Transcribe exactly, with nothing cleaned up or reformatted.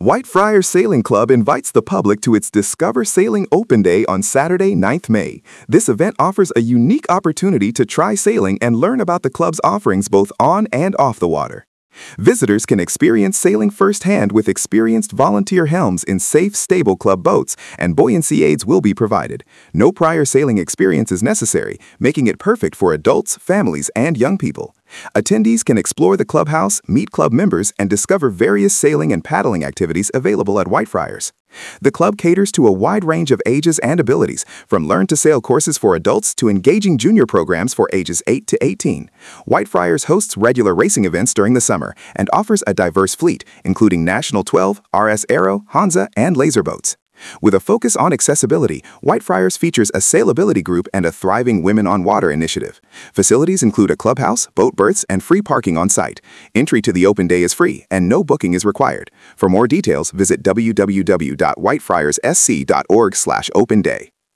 Whitefriars Sailing Club invites the public to its Discover Sailing Open Day on Saturday, ninth of May. This event offers a unique opportunity to try sailing and learn about the club's offerings both on and off the water. Visitors can experience sailing firsthand with experienced volunteer helms in safe, stable club boats, and buoyancy aids will be provided. No prior sailing experience is necessary, making it perfect for adults, families, and young people. Attendees can explore the clubhouse, meet club members, and discover various sailing and paddling activities available at Whitefriars. The club caters to a wide range of ages and abilities, from learn-to-sail courses for adults to engaging junior programs for ages eight to eighteen. Whitefriars hosts regular racing events during the summer and offers a diverse fleet, including National twelve, R S Aero, Hansa, and laser boats. With a focus on accessibility, Whitefriars features a sailability group and a thriving Women on Water initiative. Facilities include a clubhouse, boat berths, and free parking on site. Entry to the open day is free, and no booking is required. For more details, visit w w w dot whitefriars s c dot org slash open day.